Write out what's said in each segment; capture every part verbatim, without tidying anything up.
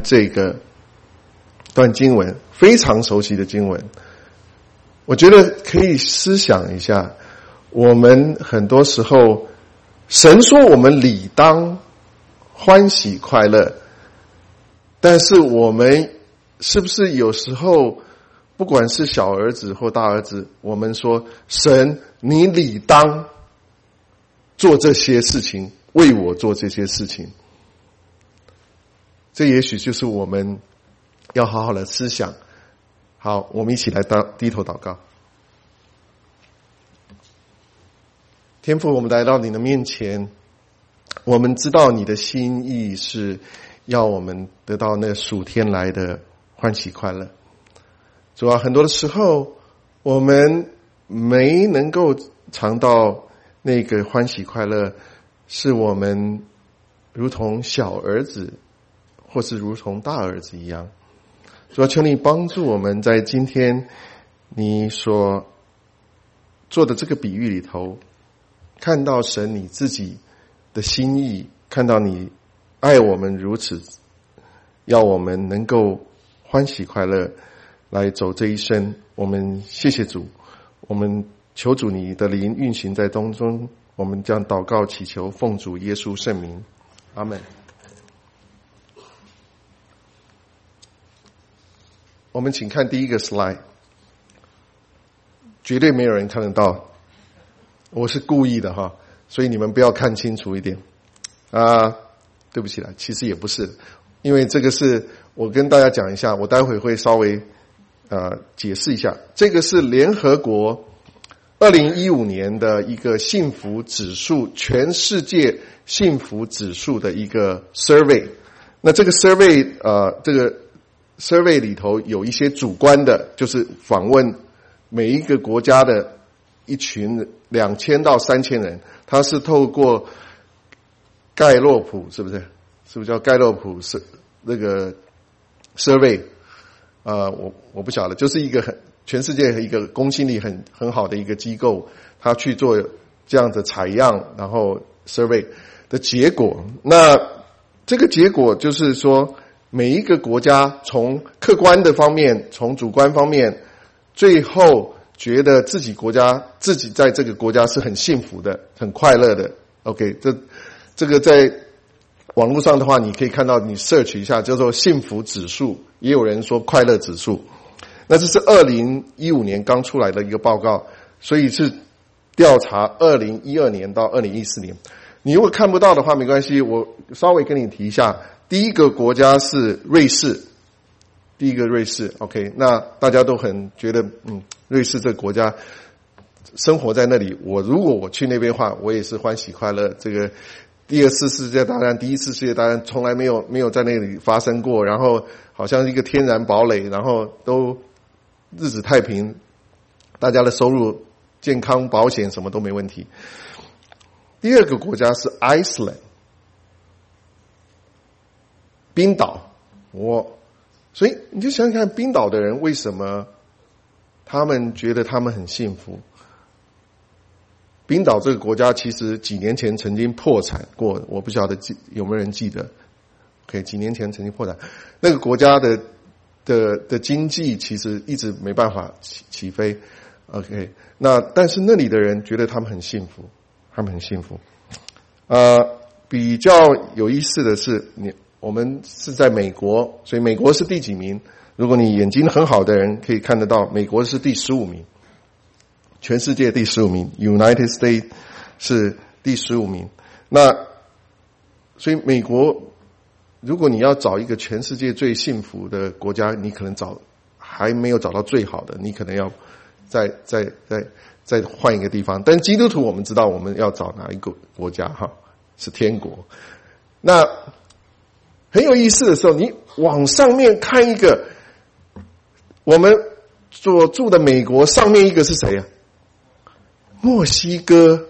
这个段经文，非常熟悉的经文，我觉得可以思想一下，我们很多时候神说我们理当欢喜快乐，但是我们是不是有时候不管是小儿子或大儿子，我们说神你理当做这些事情，为我做这些事情，这也许就是我们要好好的思想。好，我们一起来低头祷告。天父，我们来到你的面前，我们知道你的心意是要我们得到那属天来的欢喜快乐。主啊，很多的时候我们没能够尝到那个欢喜快乐，是我们如同小儿子或是如同大儿子一样。主啊，求你帮助我们在今天你所做的这个比喻里头，看到神你自己的心意，看到你爱我们如此，要我们能够欢喜快乐来走这一生。我们谢谢主，我们求主你的灵运行在当中，我们将祷告祈求奉主耶稣圣名，阿们。我们请看第一个 slide， 绝对没有人看得到，我是故意的哈，所以你们不要看清楚一点啊，对不起啦，其实也不是，因为这个是我跟大家讲一下，我待会会稍微呃解释一下，这个是联合国二零一五年的一个幸福指数，全世界幸福指数的一个 survey。那这个 survey 呃这个 survey 里头有一些主观的，就是访问每一个国家的一群两千到三千人，它是透过盖洛普，是不是？是不是叫盖洛普是那个 survey？ 呃，我我不晓得，就是一个很全世界一个公信力很很好的一个机构，他去做这样的采样，然后 survey 的结果。那这个结果就是说，每一个国家从客观的方面，从主观方面，最后觉得自己国家自己在这个国家是很幸福的，很快乐的。OK， 这这个在网络上的话，你可以看到，你 search 一下叫做幸福指数，也有人说快乐指数。那这是二零一五年刚出来的一个报告，所以是调查二零一二年到二零一四年。你如果看不到的话没关系，我稍微跟你提一下。第一个国家是瑞士，第一个瑞士 OK， 那大家都很觉得嗯，瑞士这个国家生活在那里，我如果我去那边的话，我也是欢喜快乐。这个第二次世界大战，第一次世界大战从来没有没有在那里发生过，然后好像一个天然堡垒，然后都日子太平，大家的收入、健康、保险什么都没问题。第二个国家是 Iceland， 冰岛。我所以你就想想看，冰岛的人为什么他们觉得他们很幸福？冰岛这个国家其实几年前曾经破产过，我不晓得有没有人记得。OK， 几年前曾经破产，那个国家的的的经济其实一直没办法起起飞。OK， 那但是那里的人觉得他们很幸福，他们很幸福。呃，比较有意思的是，你我们是在美国，所以美国是第几名？如果你眼睛很好的人可以看得到，美国是第十五名。全世界第十五名 ，United States 是第十五名。那所以美国，如果你要找一个全世界最幸福的国家，你可能找还没有找到最好的，你可能要再再再再换一个地方。但基督徒我们知道我们要找哪一个国家哈？是天国。那很有意思的时候，你往上面看一个，我们所住的美国上面一个是谁啊？墨西哥，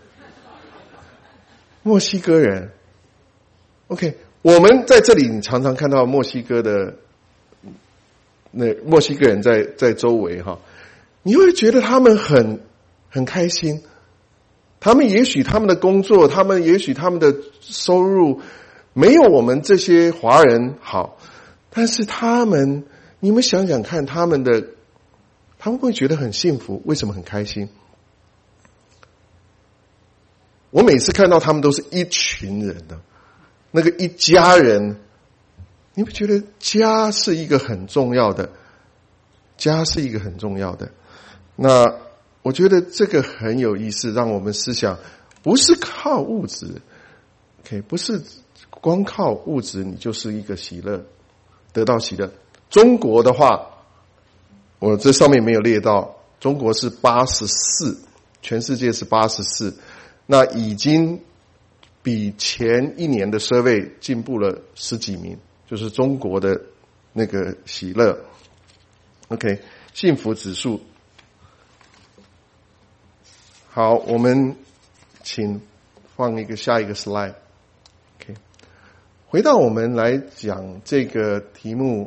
墨西哥人。OK， 我们在这里你常常看到墨西哥的那墨西哥人在在周围哈，你会觉得他们很很开心。他们也许他们的工作，他们也许他们的收入没有我们这些华人好， 但是他们，你们想想看，他们的他们会觉得很幸福，为什么很开心？我每次看到他们都是一群人的，那个一家人，你不觉得家是一个很重要的？家是一个很重要的。那我觉得这个很有意思，让我们思想，不是靠物质 ，OK， 不是光靠物质，你就是一个喜乐，得到喜乐。中国的话，我这上面没有列到，中国是八十四，全世界是八十四，那已经比前一年的survey进步了十几名，就是中国的那个喜乐 ，OK， 幸福指数。好，我们请放一个下一个 slide。OK， 回到我们来讲这个题目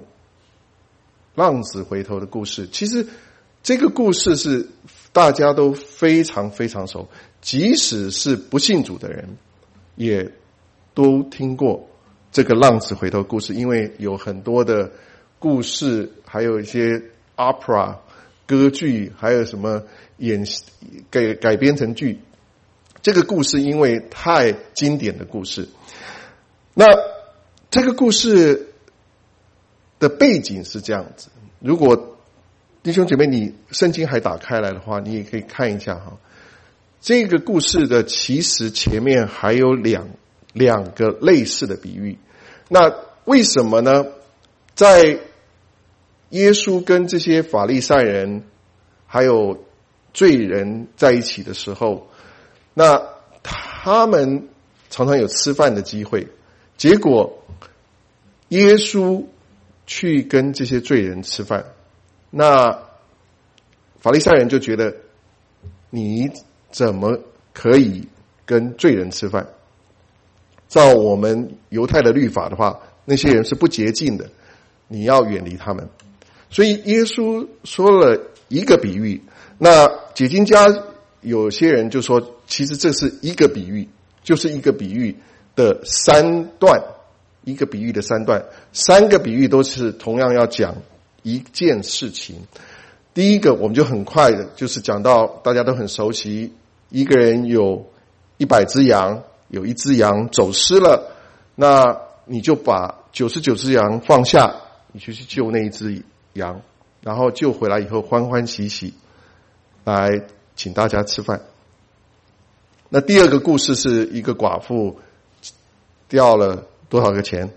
“浪子回头”的故事。其实这个故事是大家都非常非常熟，即使是不信主的人，也都听过这个浪子回头故事，因为有很多的故事，还有一些 opera 歌剧，还有什么演改改编成剧。这个故事因为太经典的故事，那这个故事的背景是这样子。如果弟兄姐妹你圣经还打开来的话，你也可以看一下哈。这个故事的其实前面还有两两个类似的比喻。那为什么呢？在耶稣跟这些法利赛人还有罪人在一起的时候，那他们常常有吃饭的机会，结果耶稣去跟这些罪人吃饭，那法利赛人就觉得你怎么可以跟罪人吃饭？照我们犹太的律法的话，那些人是不洁净的，你要远离他们。所以耶稣说了一个比喻，那解经家有些人就说，其实这是一个比喻，就是一个比喻的三段，一个比喻的三段，三个比喻都是同样要讲一件事情。第一个我们就很快的，就是讲到大家都很熟悉，一个人有一百只羊，有一只羊走失了，那你就把九十九只羊放下，你就去救那一只羊，然后救回来以后欢欢喜喜来请大家吃饭。那第二个故事是一个寡妇掉了多少个钱？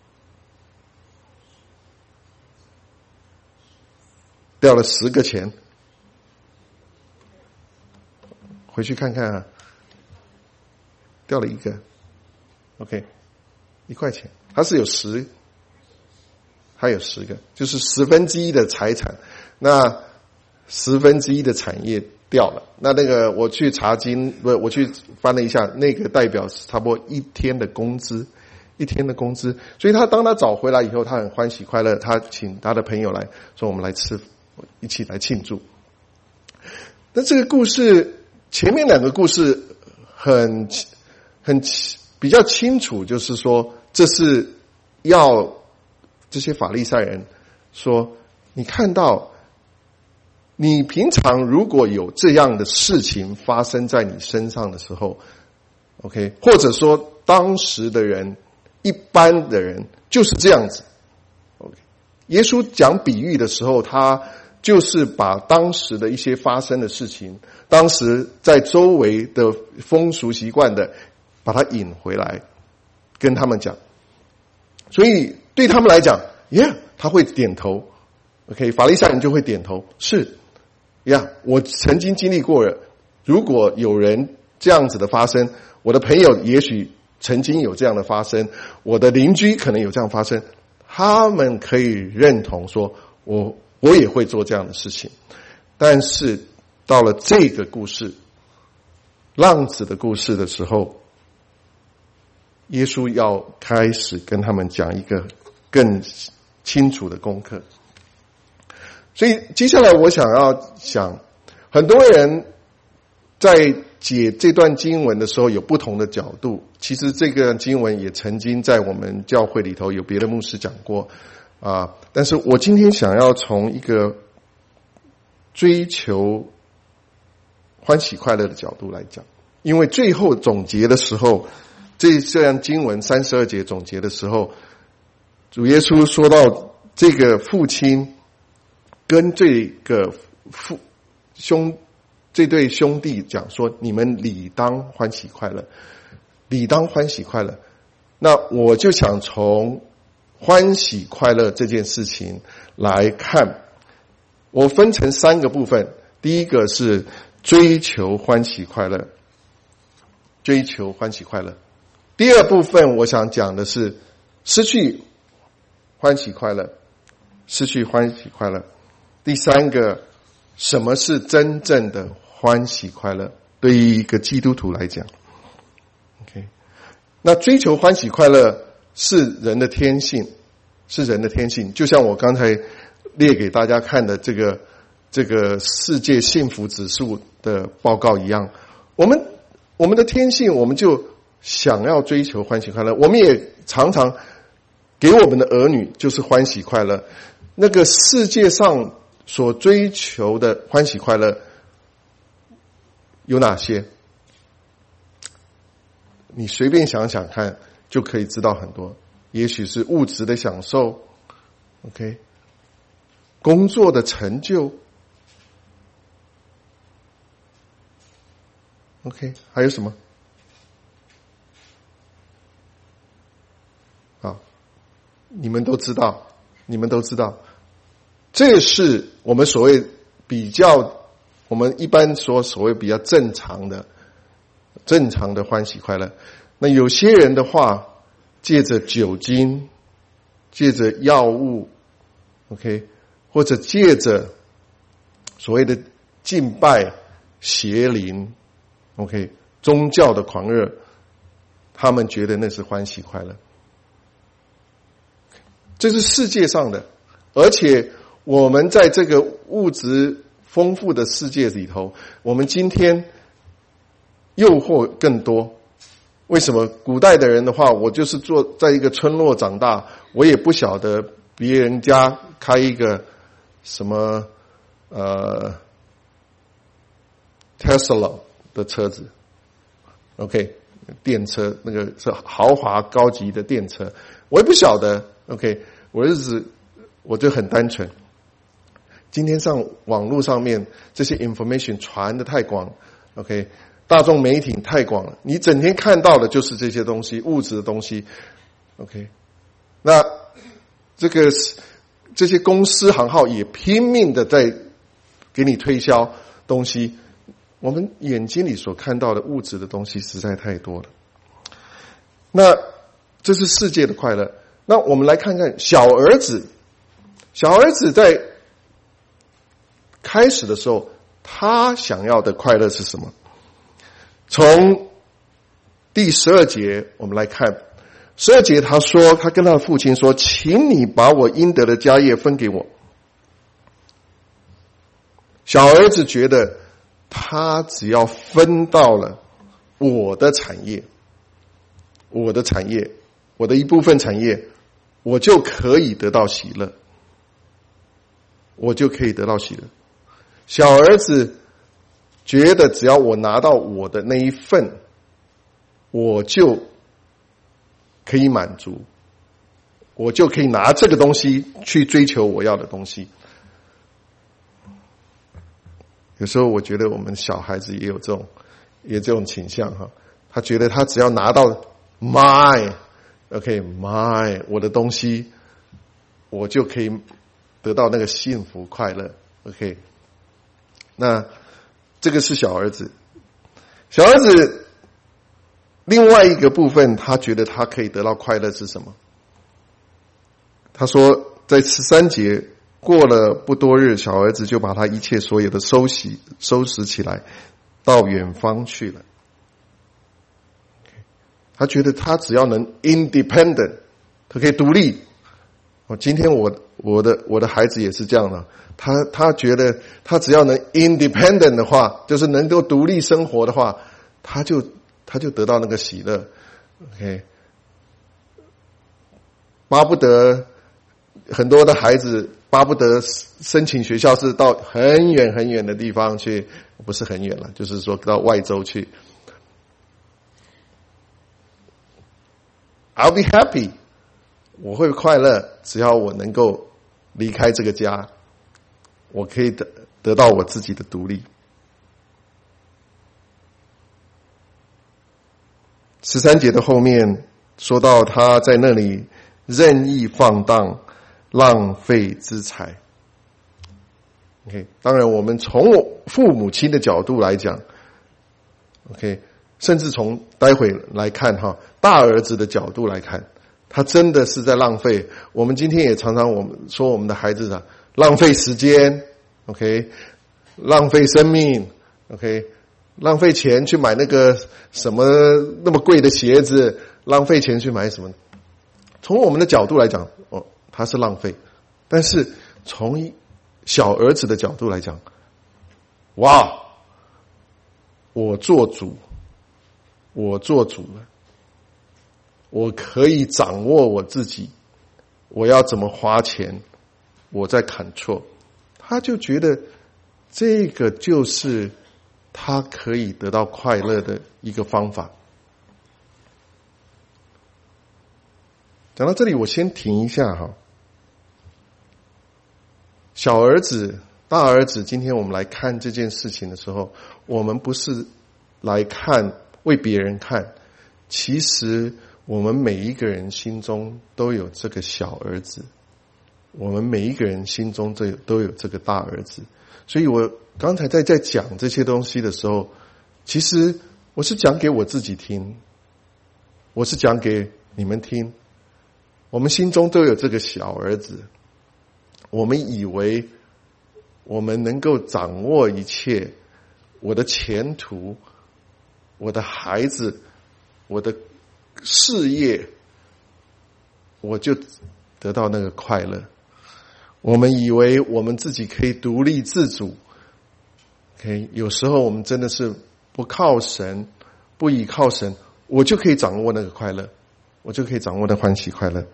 掉了十个钱，回去看看啊，掉了一个 ，OK， 一块钱，它是有十，它有十个，就是十分之一的财产，那十分之一的产业掉了。那那个我去查经，不，我去翻了一下，那个代表是差不多一天的工资，一天的工资。所以他当他找回来以后，他很欢喜快乐，他请他的朋友来说，我们来吃，一起来庆祝。那这个故事前面两个故事很很比较清楚，就是说这是要这些法利赛人说，你看到你平常如果有这样的事情发生在你身上的时候 ，OK， 或者说当时的人一般的人就是这样子 ，OK。耶稣讲比喻的时候，他就是把当时的一些发生的事情，当时在周围的风俗习惯的，把它引回来，跟他们讲。所以对他们来讲 ，Yeah， 他会点头 ，OK， 法利赛人就会点头，是。呀、yeah, 我曾经经历过了，如果有人这样子的发生，我的朋友也许曾经有这样的发生，我的邻居可能有这样发生，他们可以认同说我我也会做这样的事情。但是到了这个故事，浪子的故事的时候，耶稣要开始跟他们讲一个更清楚的功课。所以接下来我想要讲，很多人在解这段经文的时候有不同的角度。其实这个经文也曾经在我们教会里头有别的牧师讲过。 啊。但是我今天想要从一个追求欢喜快乐的角度来讲，因为最后总结的时候，这这样经文三十二节总结的时候，主耶稣说到这个父亲跟这个父兄这对兄弟讲说，你们理当欢喜快乐，理当欢喜快乐。那我就想从欢喜快乐这件事情来看，我分成三个部分。第一个是追求欢喜快乐，追求欢喜快乐。第二部分我想讲的是失去欢喜快乐，失去欢喜快乐。第三个，什么是真正的欢喜快乐？对于一个基督徒来讲 ，OK， 那追求欢喜快乐是人的天性，是人的天性。就像我刚才列给大家看的这个这个世界幸福指数的报告一样，我们我们的天性，我们就想要追求欢喜快乐。我们也常常给我们的儿女就是欢喜快乐。那个世界上所追求的欢喜快乐有哪些？你随便想想看，就可以知道很多。也许是物质的享受 ，OK， 工作的成就 ，OK， 还有什么？好，你们都知道，你们都知道，这是我们所谓比较，我们一般说所谓比较正常的、正常的欢喜快乐。那有些人的话，借着酒精，借着药物 ，OK， 或者借着所谓的敬拜、邪灵 ，OK， 宗教的狂热，他们觉得那是欢喜快乐。这是世界上的，而且我们在这个物质丰富的世界里头，我们今天诱惑更多。为什么？古代的人的话，我就是做在一个村落长大，我也不晓得别人家开一个什么呃 Tesla 的车子 ，OK， 电车，那个是豪华高级的电车，我也不晓得 ，OK， 我日子我就很单纯。今天上网络上面这些 information 传得太广 ，OK。大众媒体太广了，你整天看到的就是这些东西，物质的东西 ，OK。那这个这些公司行号也拼命的在给你推销东西，我们眼睛里所看到的物质的东西实在太多了。那这是世界的快乐。那我们来看看小儿子，小儿子在开始的时候，他想要的快乐是什么？从第十二节我们来看，十二节他说，他跟他的父亲说，请你把我应得的家业分给我。小儿子觉得他只要分到了我的产业，我的产业，我的一部分产业，我就可以得到喜乐，我就可以得到喜乐。小儿子觉得只要我拿到我的那一份，我就可以满足，我就可以拿这个东西去追求我要的东西。有时候我觉得我们小孩子也有这种也有这种倾向哈，他觉得他只要拿到 my OK my 我的东西，我就可以得到那个幸福快乐 OK。 那这个是小儿子，小儿子另外一个部分，他觉得他可以得到快乐是什么？他说在十三节，过了不多日，小儿子就把他一切所有的收拾收拾起来，到远方去了。他觉得他只要能 independent， 他可以独立。我今天我我的我的孩子也是这样的，他他觉得他只要能 independent 的话，就是能够独立生活的话，他就他就得到那个喜乐 ，OK， 巴不得很多的孩子巴不得申请学校是到很远很远的地方去，不是很远了，就是说到外州去。I'll be happy， 我会快乐，只要我能够离开这个家，我可以得得到我自己的独立。十三节的后面说到他在那里任意放荡，浪费资财。OK， 当然我们从父母亲的角度来讲 ，OK， 甚至从待会来看哈，大儿子的角度来看，他真的是在浪费。我们今天也常常我们说我们的孩子啊，浪费时间 ，OK， 浪费生命 ，OK， 浪费钱去买那个什么那么贵的鞋子，浪费钱去买什么？从我们的角度来讲，哦，他是浪费。但是从小儿子的角度来讲，哇，我做主，我做主了，我可以掌握我自己，我要怎么花钱，我在control。他就觉得这个就是他可以得到快乐的一个方法。讲到这里，我先停一下哈。小儿子、大儿子，今天我们来看这件事情的时候，我们不是来看为别人看，其实我们每一个人心中都有这个小儿子，我们每一个人心中都有都有这个大儿子。所以我刚才在在讲这些东西的时候，其实我是讲给我自己听，我是讲给你们听。我们心中都有这个小儿子，我们以为我们能够掌握一切，我的前途，我的孩子，我的事业，我就得到那个快乐。我们以为我们自己可以独立自主 ，OK， 有时候我们真的是不靠神，不依靠神，我就可以掌握那个快乐，我就可以掌握那欢喜快乐。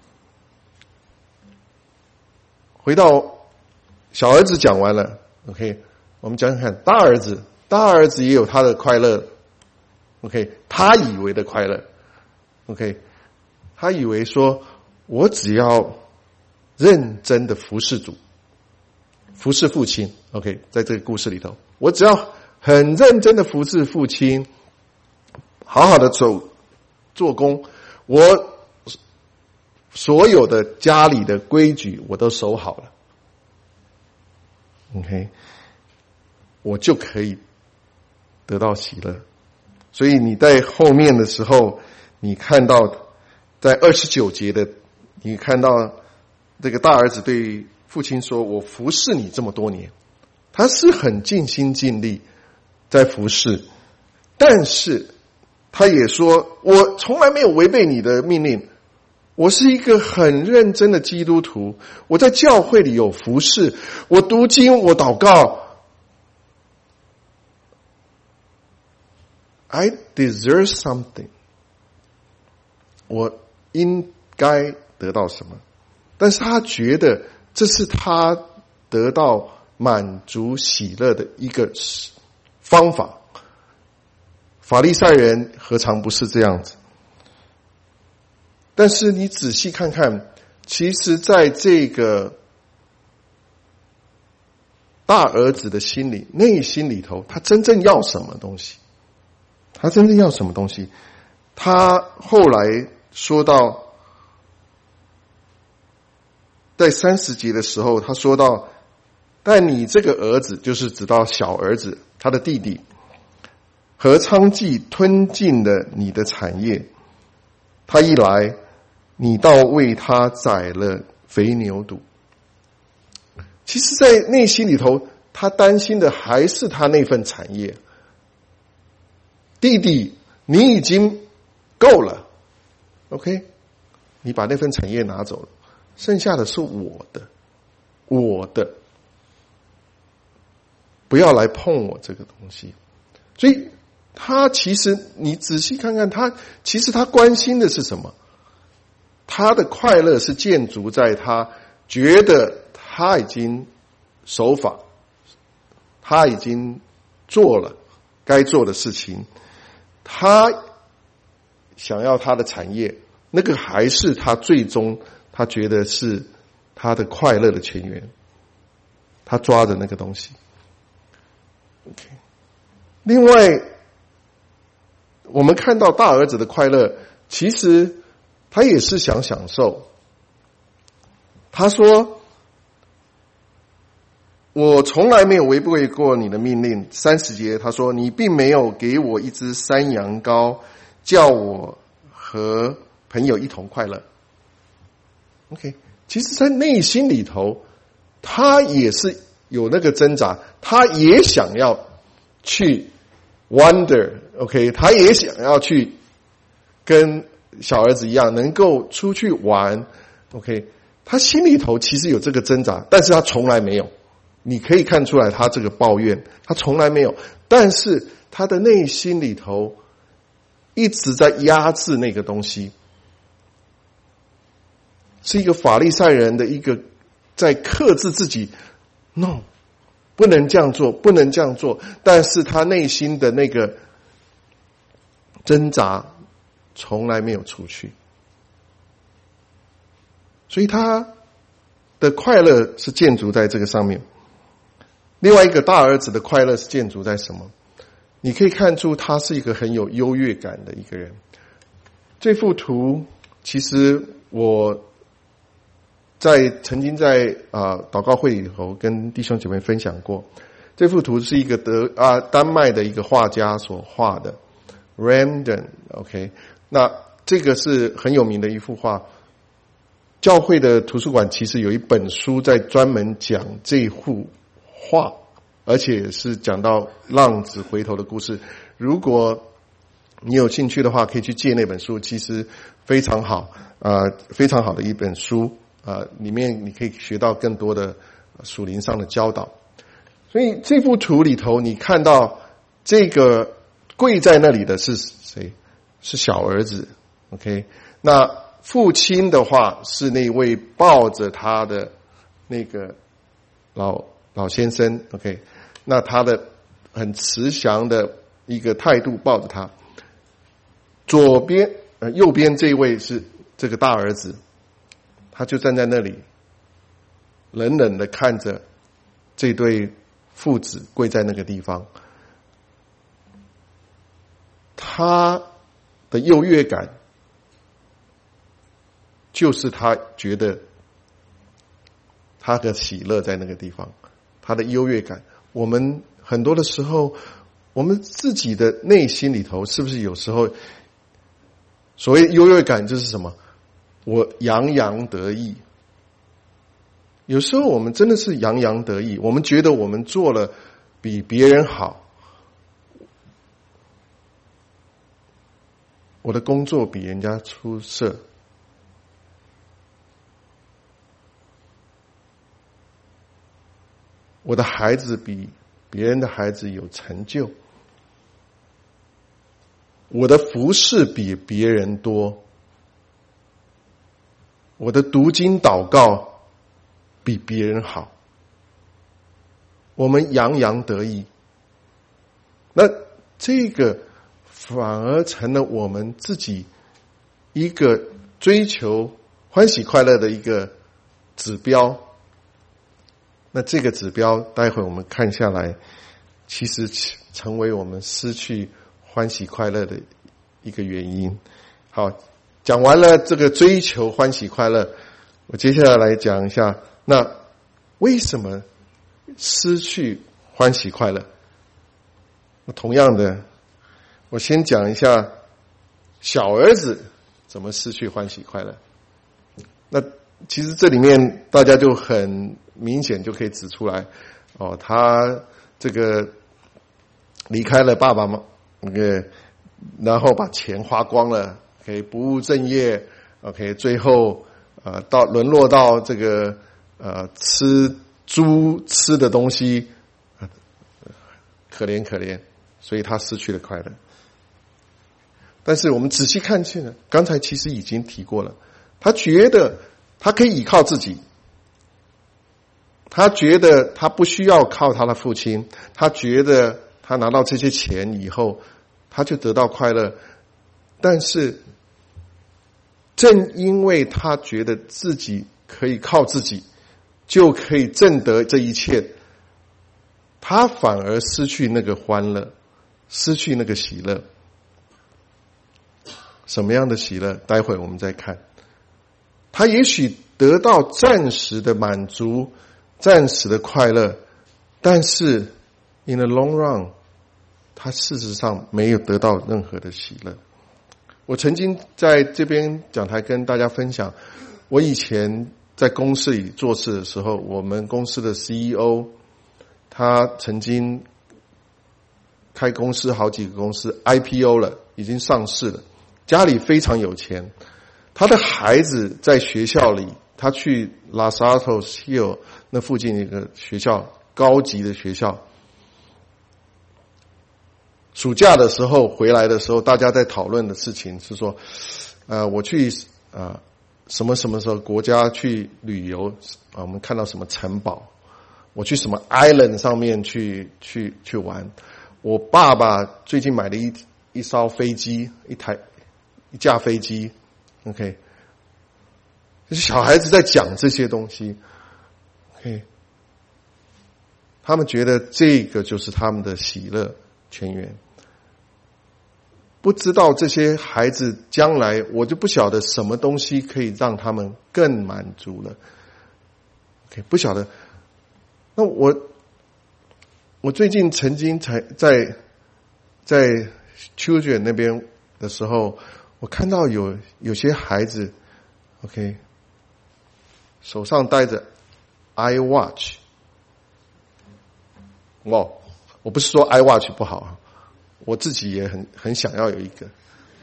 回到小儿子讲完了 ，OK， 我们讲讲看大儿子，大儿子也有他的快乐 ，OK， 他以为的快乐 ，OK， 他以为说我只要认真的服侍主，服侍父亲 ，OK， 在这个故事里头，我只要很认真的服侍父亲，好好的走做工，我所有的家里的规矩我都守好了 ，OK， 我就可以得到喜乐。所以你在后面的时候，你看到在二十九节的，你看到这个大儿子对父亲说：“我服侍你这么多年。”他是很尽心尽力在服侍，但是他也说：“我从来没有违背你的命令。”我是一个很认真的基督徒，我在教会里有服侍，我读经，我祷告。I deserve something， 我应该得到什么？但是他觉得这是他得到满足喜乐的一个方法。法利赛人何尝不是这样子？但是你仔细看看，其实在这个大儿子的心里，内心里头，他真正要什么东西？他真正要什么东西？他后来说到，在三十节的时候，他说到，但你这个儿子，就是指到小儿子，他的弟弟，和娼妓吞尽了你的产业，他一来，你倒为他宰了肥牛犊。其实在内心里头，他担心的还是他那份产业。弟弟，你已经够了 ，OK， 你把那份产业拿走了，剩下的是我的，我的，不要来碰我这个东西。所以他其实你仔细看看，他其实他关心的是什么？ 他的快乐是建筑在他觉得他已经守法，他已经做了该做的事情，他想要他的产业，那个还是他最终他觉得是他的快乐的泉源，他抓着那个东西。OK， 另外我们看到大儿子的快乐，其实他也是想享受。他说我从来没有违背过你的命令。三十节他说你并没有给我一只山羊羔，叫我和朋友一同快乐。 OK， 其实在内心里头他也是有那个挣扎，他也想要去 wander， OK， 他也想要去跟小儿子一样能够出去玩， OK， 他心里头其实有这个挣扎，但是他从来没有，你可以看出来他这个抱怨他从来没有，但是他的内心里头一直在压制那个东西，是一个法利赛人的一个在克制自己， no， 不能这样做，不能这样做，但是他内心的那个挣扎从来没有出去，所以他的快乐是建筑在这个上面。另外一个大儿子的快乐是建筑在什么？你可以看出他是一个很有优越感的一个人。这幅图其实我在曾经在啊、呃、祷告会里头跟弟兄姐妹分享过，这幅图是一个德啊丹麦的一个画家所画的 Rembrandt， OK， 那这个是很有名的一幅画。教会的图书馆其实有一本书在专门讲这幅画，而且是讲到浪子回头的故事。如果你有兴趣的话，可以去借那本书，其实非常好，呃，非常好的一本书，呃，里面你可以学到更多的属灵上的教导。所以这幅图里头，你看到这个跪在那里的是谁？是小儿子 ，OK？ 那父亲的话是那位抱着他的那个老老先生 ，OK？ 那他的很慈祥的一个态度抱着他。左边呃右边这一位是这个大儿子，他就站在那里，冷冷的看着这对父子跪在那个地方。他的优越感就是他觉得他的喜乐在那个地方，他的优越感。我们很多的时候，我们自己的内心里头是不是有时候所谓优越感就是什么？我洋洋得意。有时候我们真的是洋洋得意，我们觉得我们做了比别人好，我的工作比人家出色，我的孩子比别人的孩子有成就，我的服事比别人多，我的读经祷告比别人好，我们洋洋得意。那这个反而成了我们自己一个追求欢喜快乐的一个指标。那这个指标待会我们看下来，其实成为我们失去欢喜快乐的一个原因。好，讲完了这个追求欢喜快乐，我接下来来讲一下，那为什么失去欢喜快乐？那同样的，我先讲一下小儿子怎么失去欢喜快乐。那其实这里面大家就很明显就可以指出来，哦，他这个离开了爸爸妈那个，然后把钱花光了，可以不务正业 ，OK， 最后呃到沦落到这个呃吃猪吃的东西，呃、可怜可怜，所以他失去了快乐。但是我们仔细看去呢，刚才其实已经提过了， 他觉得他可以依靠自己，他觉得他不需要靠他的父亲，他觉得他拿到这些钱以后他就得到快乐。但是正因为他觉得自己可以靠自己就可以挣得这一切，他反而失去那个欢乐，失去那个喜乐。什么样的喜乐？待会我们再看。他也许得到暂时的满足，暂时的快乐，但是 in the long run 他事实上没有得到任何的喜乐。我曾经在这边讲台跟大家分享，我以前在公司里做事的时候，我们公司的 C E O 他曾经开公司好几个公司 I P O 了，已经上市了，家里非常有钱。他的孩子在学校里，他去 Los Altos Hill 那附近一个学校，高级的学校。暑假的时候回来的时候，大家在讨论的事情是说，呃，我去呃什么什么时候国家去旅游啊，我们看到什么城堡，我去什么 island 上面去去去玩。我爸爸最近买了一一艘飞机，一台一架飞机 ，OK， 就是小孩子在讲这些东西 ，OK， 他们觉得这个就是他们的喜乐泉源。不知道这些孩子将来，我就不晓得什么东西可以让他们更满足了。OK， 不晓得。那我我最近曾经才在在 children 那边的时候，我看到有有些孩子 ，OK， 手上戴着 iWatch。哦，我不是说 iWatch 不好，我自己也很很想要有一个。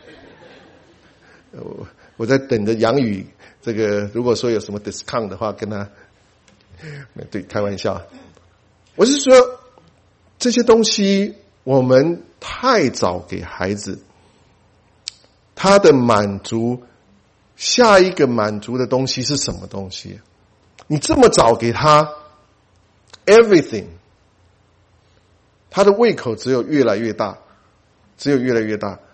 我我在等着杨宇这个，如果说有什么 discount 的话，跟他对开玩笑。我是说这些东西我们太早给孩子，他的满足，下一个满足的东西是什么东西？你这么早给他 everything， 他的胃口只有越来越大，只有越来越大，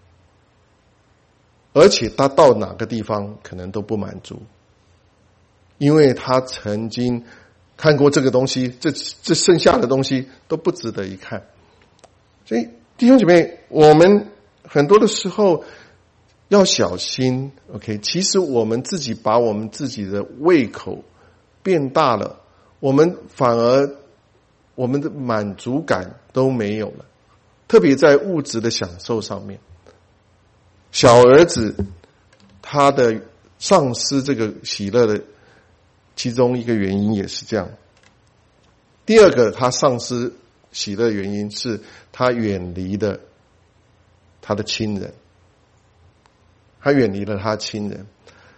而且他到哪个地方可能都不满足，因为他曾经看过这个东西，这这剩下的东西都不值得一看。所以弟兄姐妹，我们很多的时候要小心 OK， 其实我们自己把我们自己的胃口变大了，我们反而我们的满足感都没有了，特别在物质的享受上面。小儿子他的丧失这个喜乐的其中一个原因也是这样。第二个他丧失喜乐的原因是他远离了他的亲人，他远离了他亲人。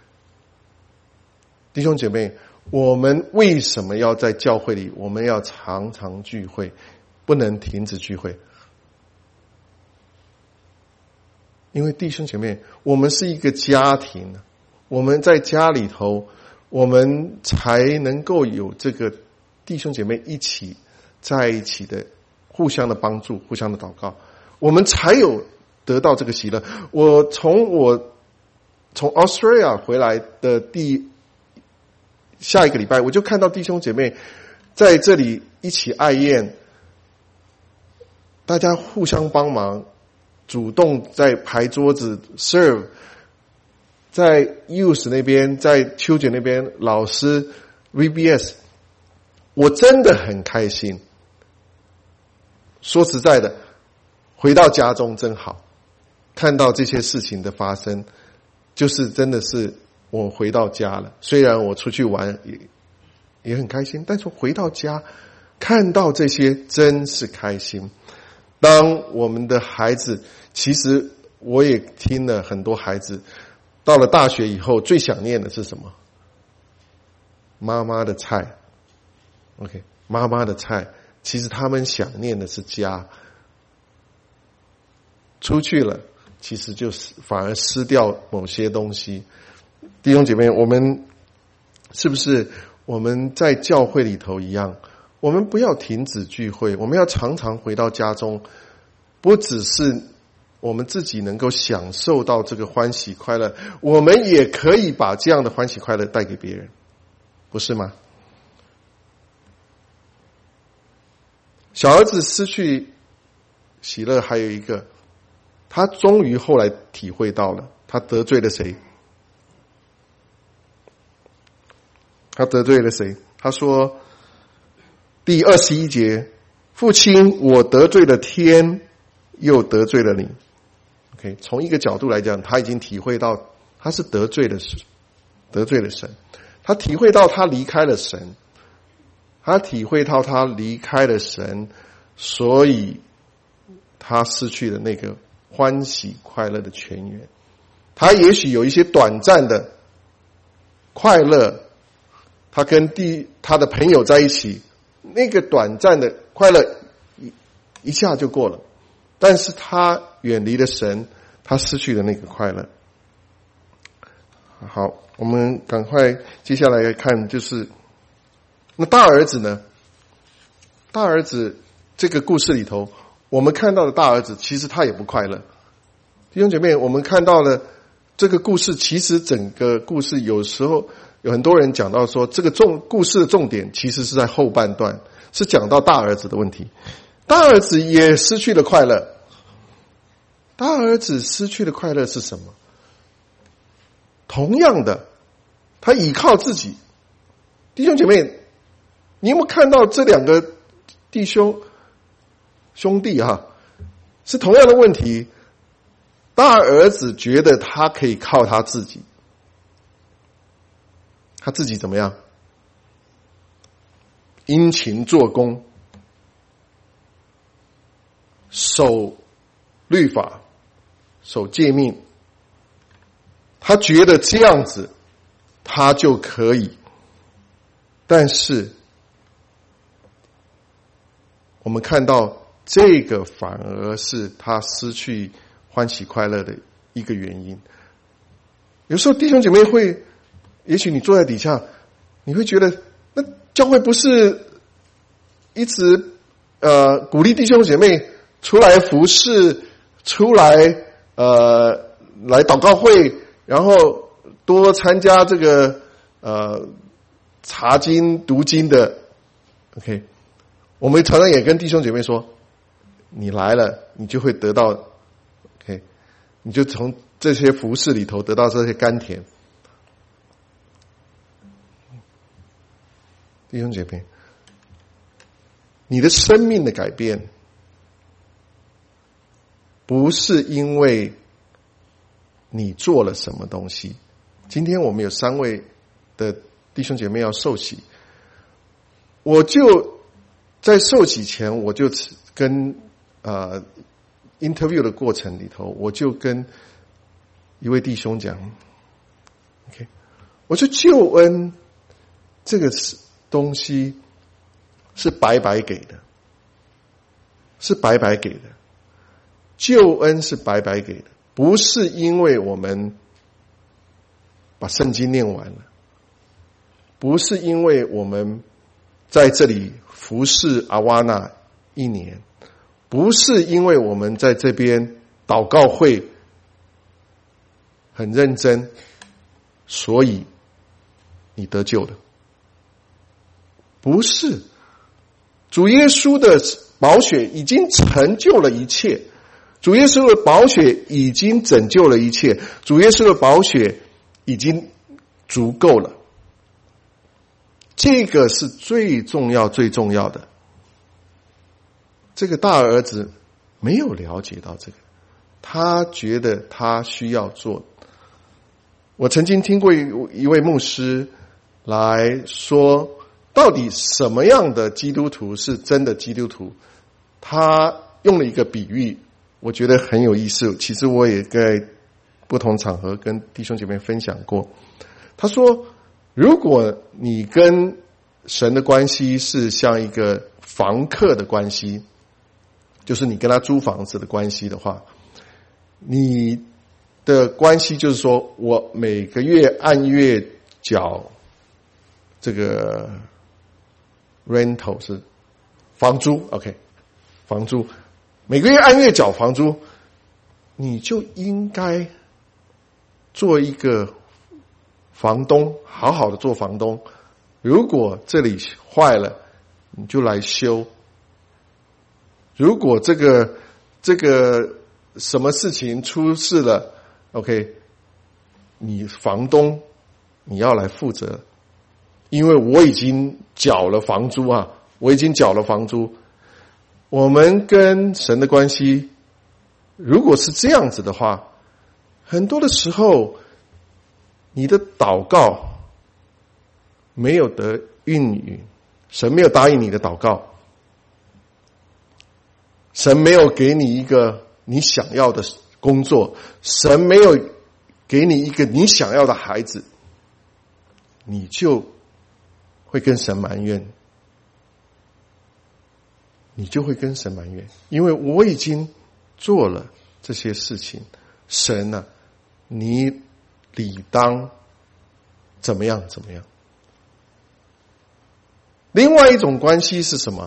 弟兄姐妹，我们为什么要在教会里，我们要常常聚会，不能停止聚会？因为弟兄姐妹，我们是一个家庭，我们在家里头，我们才能够有这个弟兄姐妹一起在一起的互相的帮助，互相的祷告，我们才有得到这个喜乐。我从我从 Australia 回来的第下一个礼拜，我就看到弟兄姐妹在这里一起爱宴，大家互相帮忙，主动在排桌子 serve， 在 youth 那边，在 children 那边，老师 V B S， 我真的很开心。说实在的，回到家中真好，看到这些事情的发生，就是真的是我回到家了。虽然我出去玩也也很开心，但是回到家看到这些真是开心。当我们的孩子，其实我也听了很多孩子到了大学以后最想念的是什么？妈妈的菜 OK， 妈妈的菜，其实他们想念的是家。出去了其实就是反而失掉某些东西， 弟兄姐妹，我们是不是我们在教会里头一样，我们不要停止聚会，我们要常常回到家中，不只是我们自己能够享受到这个欢喜快乐，我们也可以把这样的欢喜快乐带给别人，不是吗？小儿子失去喜乐，还有一个，他终于后来体会到了，他得罪了谁？他得罪了谁？他说，第二十一节，父亲，我得罪了天，又得罪了你。OK， 从一个角度来讲，他已经体会到他是得罪了得罪了神，他体会到他离开了神，他体会到他离开了神，所以他失去了那个欢喜快乐的泉源。他也许有一些短暂的快乐，他跟第他的朋友在一起，那个短暂的快乐一一下就过了，但是他远离了神，他失去了那个快乐。好，我们赶快接下来看，就是那大儿子呢？大儿子这个故事里头，我们看到的大儿子其实他也不快乐。弟兄姐妹，我们看到了这个故事，其实整个故事有时候有很多人讲到说，这个重故事的重点其实是在后半段，是讲到大儿子的问题。大儿子也失去了快乐。大儿子失去的快乐是什么？同样的，他倚靠自己。弟兄姐妹，你有没有看到这两个弟兄兄弟哈、啊，是同样的问题。大儿子觉得他可以靠他自己，他自己怎么样？殷勤做工，守律法，守诫命，他觉得这样子他就可以。但是我们看到这个反而是他失去欢喜快乐的一个原因。有时候弟兄姐妹会，也许你坐在底下，你会觉得那教会不是一直呃鼓励弟兄姐妹出来服侍，出来呃来祷告会，然后多参加这个呃查经读经的。 OK， 我们常常也跟弟兄姐妹说，你来了你就会得到 OK， 你就从这些服事里头得到这些甘甜。弟兄姐妹，你的生命的改变不是因为你做了什么东西。今天我们有三位的弟兄姐妹要受洗，我就在受洗前，我就跟呃 interview 的过程里头，我就跟一位弟兄讲 ，OK， 我说救恩这个东西是白白给的，是白白给的，救恩是白白给的，不是因为我们把圣经念完了，不是因为我们在这里服侍阿瓦那一年，不是因为我们在这边祷告会很认真，所以你得救了。不是，主耶稣的宝血已经成就了一切，主耶稣的宝血已经拯救了一切，主耶稣的宝血已经足够了。这个是最重要最重要的。这个大儿子没有了解到这个，他觉得他需要做。我曾经听过一位牧师来说，到底什么样的基督徒是真的基督徒？他用了一个比喻，我觉得很有意思。其实我也在不同场合跟弟兄姐妹分享过。他说，如果你跟神的关系是像一个房客的关系，就是你跟他租房子的关系的话，你的关系就是说，我每个月按月缴这个 rental 是房租 ，OK， 房租每个月按月缴房租，你就应该做一个房东，好好的做房东。如果这里坏了，你就来修。如果这个这个什么事情出事了 ，OK， 你房东你要来负责，因为我已经缴了房租啊，我已经缴了房租。我们跟神的关系，如果是这样子的话，很多的时候，你的祷告没有得应允，神没有答应你的祷告，神没有给你一个你想要的工作，神没有给你一个你想要的孩子，你就会跟神埋怨，你就会跟神埋怨，因为我已经做了这些事情，神啊，你理当怎么样怎么样。另外一种关系是什么？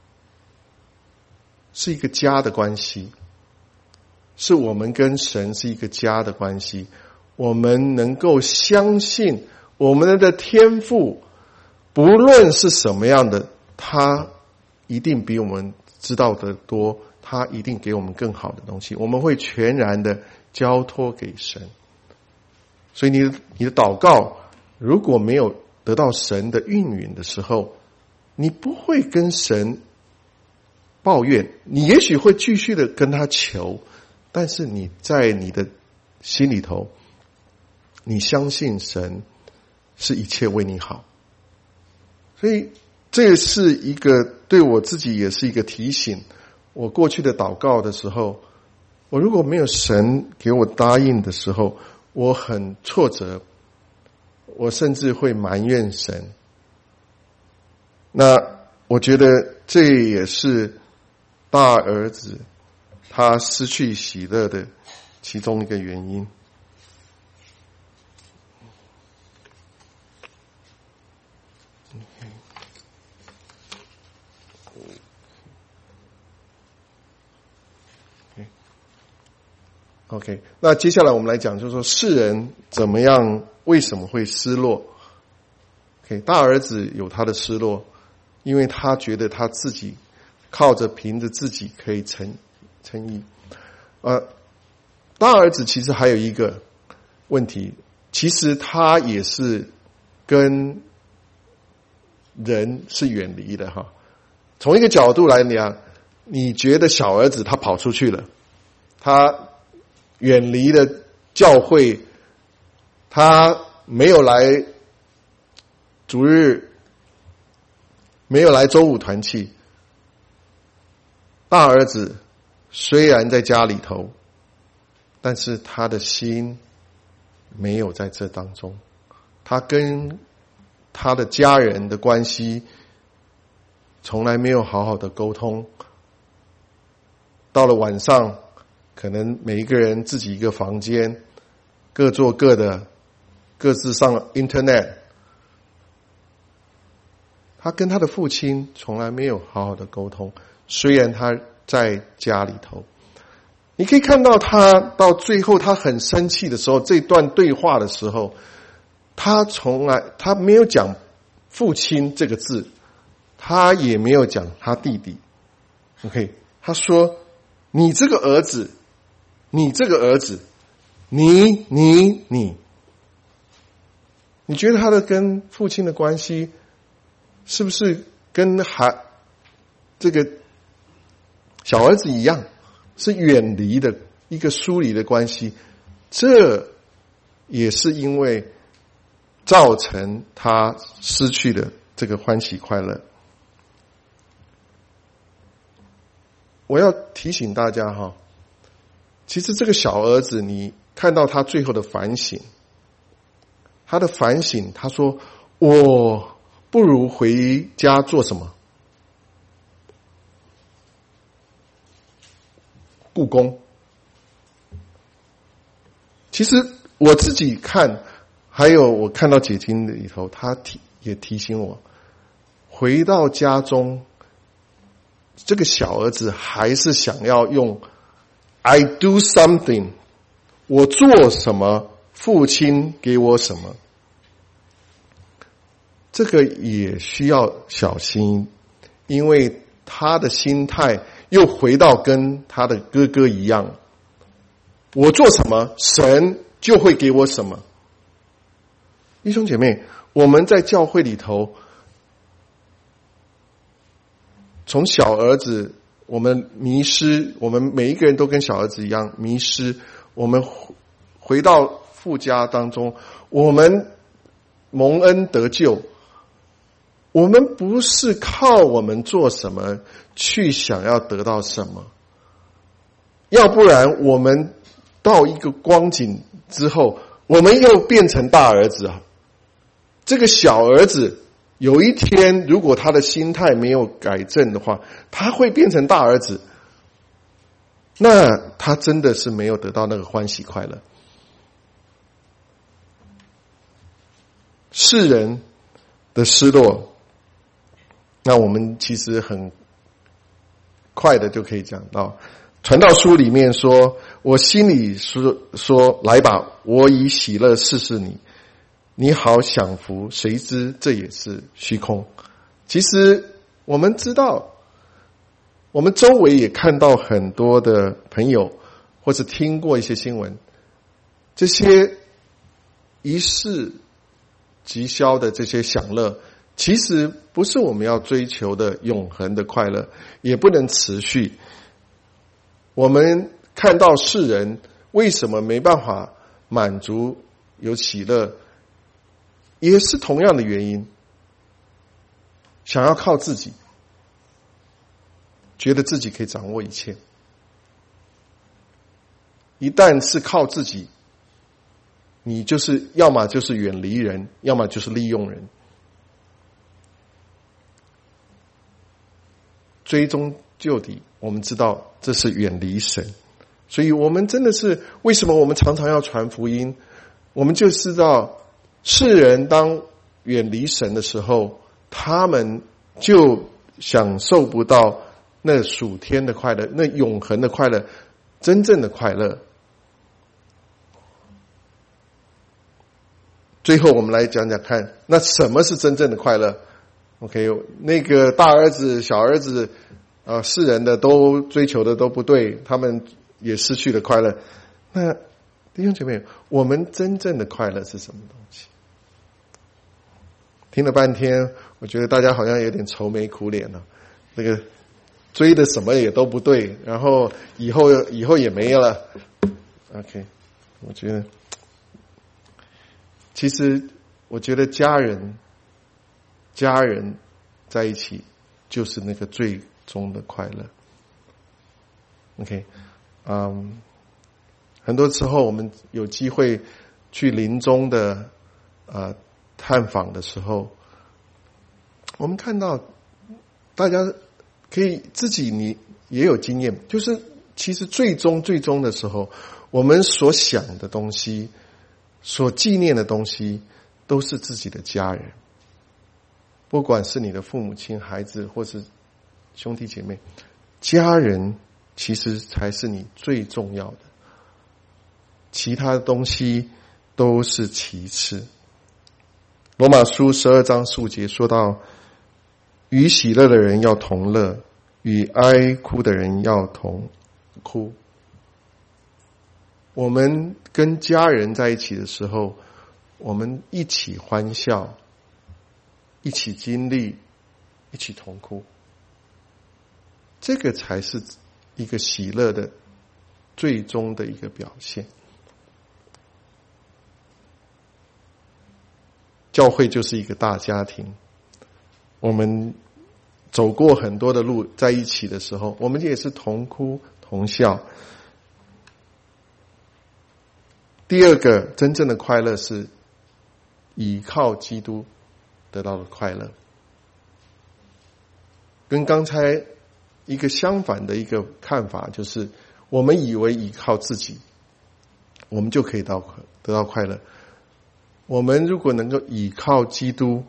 是一个家的关系，是我们跟神是一个家的关系。我们能够相信我们的天父，不论是什么样的，他一定比我们知道的多，他一定给我们更好的东西，我们会全然的交托给神。所以你的你的祷告如果没有得到神的应允的时候，你不会跟神抱怨，你也许会继续的跟他求，但是你在你的心里头，你相信神是一切为你好。所以这是一个对我自己也是一个提醒，我过去的祷告的时候，我如果没有神给我答应的时候，我很挫折，我甚至会埋怨神。那我觉得这也是大儿子他失去喜乐的其中一个原因。OK， 那接下来我们来讲，就是说世人怎么样，为什么会失落 ？OK， 大儿子有他的失落，因为他觉得他自己靠着凭着自己可以称称义。呃，大儿子其实还有一个问题，其实他也是跟人是远离的哈。从一个角度来讲，你觉得小儿子他跑出去了，他远离了教会，他没有来主日，没有来周五团契。大儿子虽然在家里头，但是他的心没有在这当中，他跟他的家人的关系从来没有好好的沟通。到了晚上，可能每一个人自己一个房间，各做各的，各自上 internet。他跟他的父亲从来没有好好的沟通，虽然他在家里头。你可以看到他到最后他很生气的时候，这段对话的时候，他从来他没有讲父亲这个字，他也没有讲他弟弟。OK， 他说你这个儿子，你这个儿子，你你你，你觉得他的跟父亲的关系是不是跟孩这个小儿子一样，是远离的一个疏离的关系？这也是因为造成他失去了这个欢喜快乐。我要提醒大家哈，其实这个小儿子，你看到他最后的反省，他的反省，他说：“我不如回家做什么？雇工。 其实我自己看，还有我看到解经里头，他提也提醒我，回到家中，这个小儿子还是想要用 I do something， 我做什么，父亲给我什么。这个也需要小心，因为他的心态又回到跟他的哥哥一样，我做什么，神就会给我什么。弟兄姐妹，我们在教会里头，从小儿子我们迷失，我们每一个人都跟小儿子一样迷失，我们回到父家当中，我们蒙恩得救，我们不是靠我们做什么去想要得到什么，要不然我们到一个光景之后，我们又变成大儿子啊。这个小儿子有一天如果他的心态没有改正的话，他会变成大儿子，那他真的是没有得到那个欢喜快乐。世人的失落，那我们其实很快的就可以讲到，传道书里面说，我心里说说来吧，我以喜乐试试你，你好享福，谁知这也是虚空。其实我们知道，我们周围也看到很多的朋友，或者听过一些新闻，这些一世即消的这些享乐，其实不是我们要追求的永恒的快乐，也不能持续。我们看到世人为什么没办法满足有喜乐，也是同样的原因，想要靠自己，觉得自己可以掌握一切。一旦是靠自己，你就是要么就是远离人，要么就是利用人，追踪究底，我们知道这是远离神。所以我们真的是，为什么我们常常要传福音，我们就知道世人当远离神的时候，他们就享受不到那属天的快乐，那永恒的快乐，真正的快乐。最后我们来讲讲看，那什么是真正的快乐？ OK， 那个大儿子小儿子啊、呃，世人的都追求的都不对，他们也失去了快乐。那弟兄姐妹，我们真正的快乐是什么东西？听了半天，我觉得大家好像有点愁眉苦脸了。那个追的什么也都不对，然后以后以后也没了。OK， 我觉得其实我觉得家人家人在一起就是那个最终的快乐。OK， 嗯，很多时候我们有机会去临终的呃探访的时候，我们看到大家可以自己你也有经验，就是其实最终最终的时候，我们所想的东西，所纪念的东西，都是自己的家人。不管是你的父母亲、孩子，或是兄弟姐妹，家人其实才是你最重要的，其他的东西都是其次。罗马书十二章十五节说到，与喜乐的人要同乐，与哀哭的人要同哭。我们跟家人在一起的时候，我们一起欢笑，一起经历，一起同哭，这个才是一个喜乐的最终的一个表现。教会就是一个大家庭，我们走过很多的路，在一起的时候，我们也是同哭同笑。第二个真正的快乐是倚靠基督得到的快乐，跟刚才一个相反的一个看法，就是我们以为倚靠自己， 我们就可以到得到快乐。我们如果能够倚靠基督，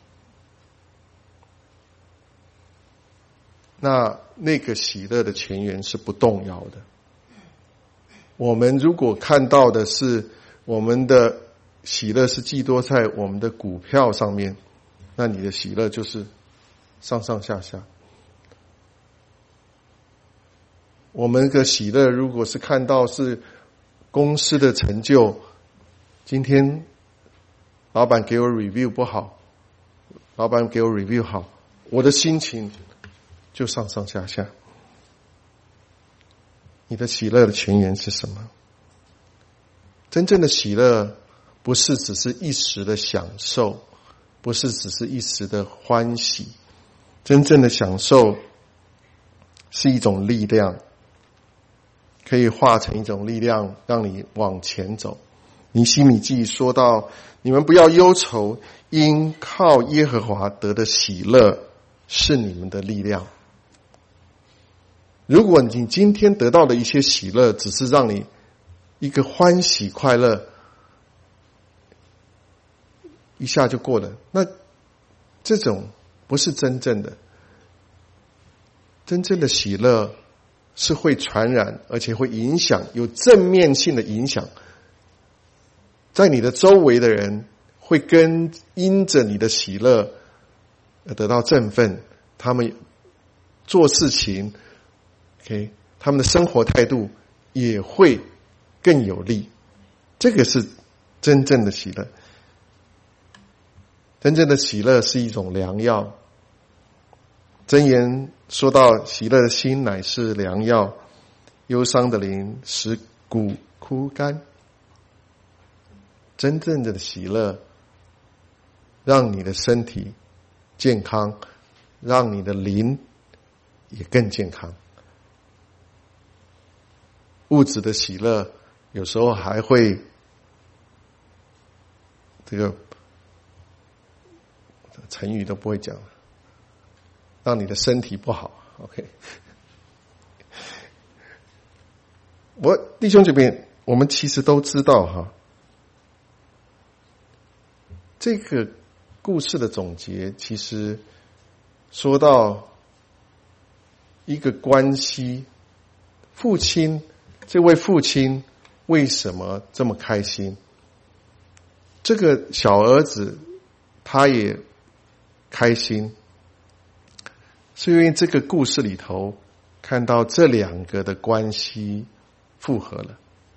那那个喜乐的泉源是不动摇的。我们如果看到的是我们的喜乐是寄托在我们的股票上面，那你的喜乐就是上上下下。我们的喜乐如果是看到是公司的成就，今天老板给我 review 不好，老板给我 review 好，我的心情就上上下下。你的喜乐的泉源是什么？真正的喜乐不是只是一时的享受，不是只是一时的欢喜，真正的享受是一种力量，可以化成一种力量让你往前走。尼希米记说到，你们不要忧愁，因靠耶和华得的喜乐是你们的力量。如果你今天得到的一些喜乐只是让你一个欢喜快乐一下就过了，那这种不是真正的。真正的喜乐是会传染，而且会影响，有正面性的影响，在你的周围的人会跟因着你的喜乐而得到振奋，他们做事情 OK， 他们的生活态度也会更有力。这个是真正的喜乐。真正的喜乐是一种良药。箴言说到，喜乐的心乃是良药，忧伤的灵使骨枯干。真正的喜乐让你的身体健康，让你的灵也更健康。物质的喜乐有时候还会这个成语都不会讲了，让你的身体不好。 OK， 我弟兄姐妹，我们其实都知道哈，这个故事的总结其实说到一个关系，父亲，这位父亲为什么这么开心？这个小儿子他也开心，是因为这个故事里头看到这两个的关系复合了。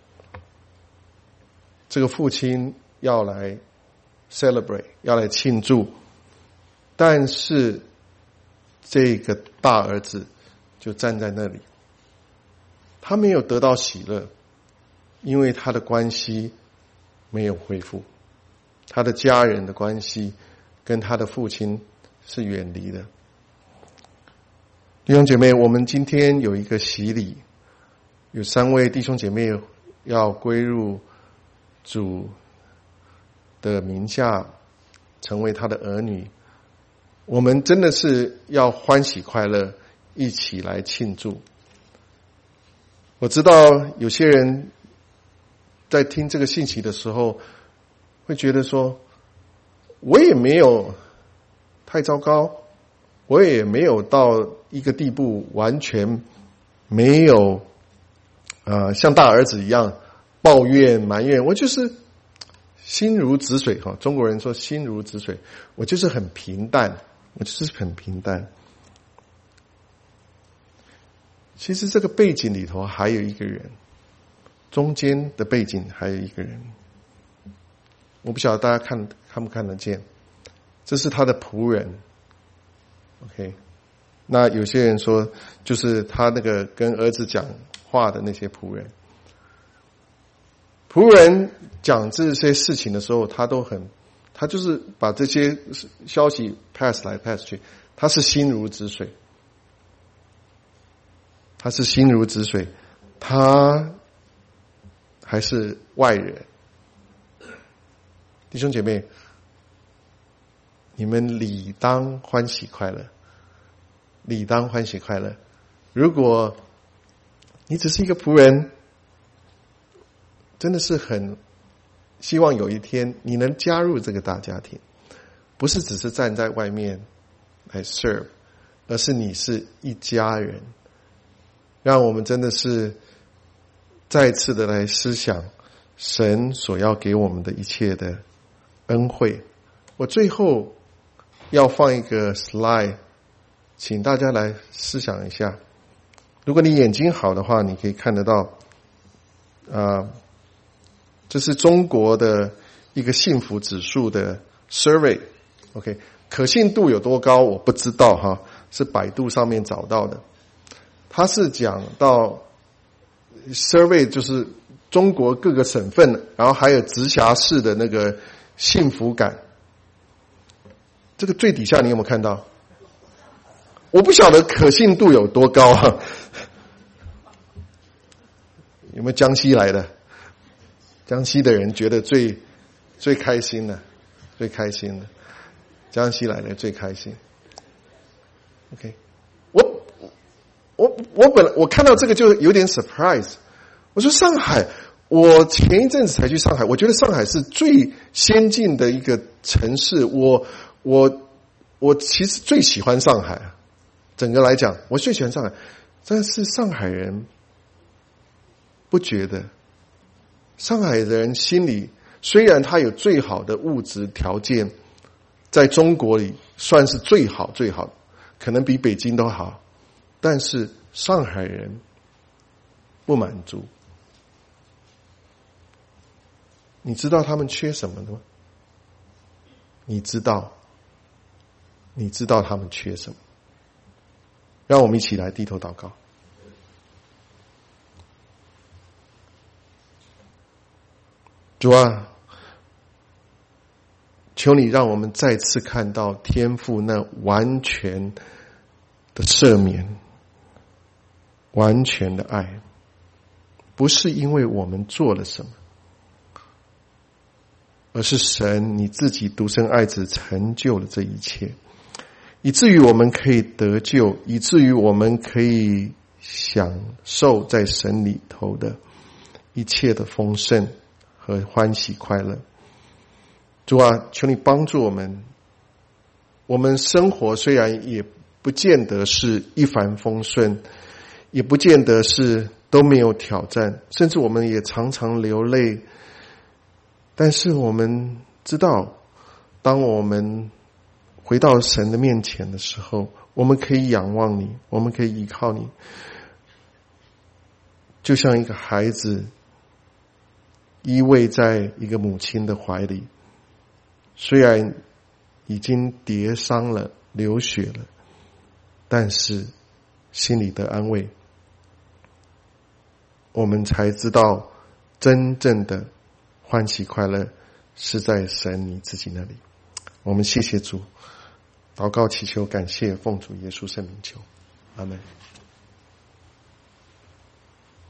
这个父亲要来 celebrate， 要来庆祝，但是这个大儿子就站在那里，他没有得到喜乐，因为他的关系没有恢复，他的家人的关系跟他的父亲是远离的。弟兄姐妹，我们今天有一个洗礼，有三位弟兄姐妹要归入主的名下，成为他的儿女。我们真的是要欢喜快乐，一起来庆祝。我知道有些人在听这个信息的时候会觉得说，我也没有太糟糕，我也没有到一个地步完全没有呃像大儿子一样抱怨埋怨，我就是心如止水哈。中国人说心如止水，我就是很平淡，我就是很平淡。其实这个背景里头还有一个人，中间的背景还有一个人，我不晓得大家看看不看得见，这是他的仆人。OK， 那有些人说就是他那个跟儿子讲话的那些仆人。仆人讲这些事情的时候，他都很，他就是把这些消息 pass 来 pass 去，他是心如止水，他是心如止水，他还是外人。弟兄姐妹，你们理当欢喜快乐，理当欢喜快乐。如果你只是一个仆人， 真的是很希望有一天你能加入这个大家庭，不是只是站在外面来 serve， 而是你是一家人。让我们真的是再次的来思想神所要给我们的一切的恩惠。我最后要放一个 slide， 请大家来思想一下。如果你眼睛好的话，你可以看得到啊，这是中国的一个幸福指数的 survey。 OK， 可信度有多高我不知道哈，是百度上面找到的。它是讲到 survey 就是中国各个省份，然后还有直辖市的那个幸福感。这个最底下你有没有看到？我不晓得可信度有多高啊。有没有江西来的？江西的人觉得最最开心的，最开心的，江西来的最开心。OK， 我我我本来我看到这个就有点 surprise。我说上海，我前一阵子才去上海，我觉得上海是最先进的一个城市。我我我其实最喜欢上海，整个来讲我最喜欢上海，但是上海人不觉得。上海人心里虽然他有最好的物质条件，在中国里算是最好最好，可能比北京都好，但是上海人不满足。你知道他们缺什么吗？你知道你知道他们缺什么？让我们一起来低头祷告。主啊，求你让我们再次看到天父那完全的赦免，完全的爱，不是因为我们做了什么，而是神你自己独生爱子成就了这一切，以至于我们可以得救，以至于我们可以享受在神里头的一切的丰盛和欢喜快乐。主啊，求你帮助我们。我们生活虽然也不见得是一帆风顺，也不见得是都没有挑战，甚至我们也常常流泪，但是我们知道，当我们回到神的面前的时候，我们可以仰望你，我们可以依靠你，就像一个孩子依偎在一个母亲的怀里，虽然已经跌伤了，流血了，但是心里的安慰，我们才知道真正的欢喜快乐是在神你自己那里。我们谢谢主，祷告祈求感谢，奉主耶稣圣名求，阿们。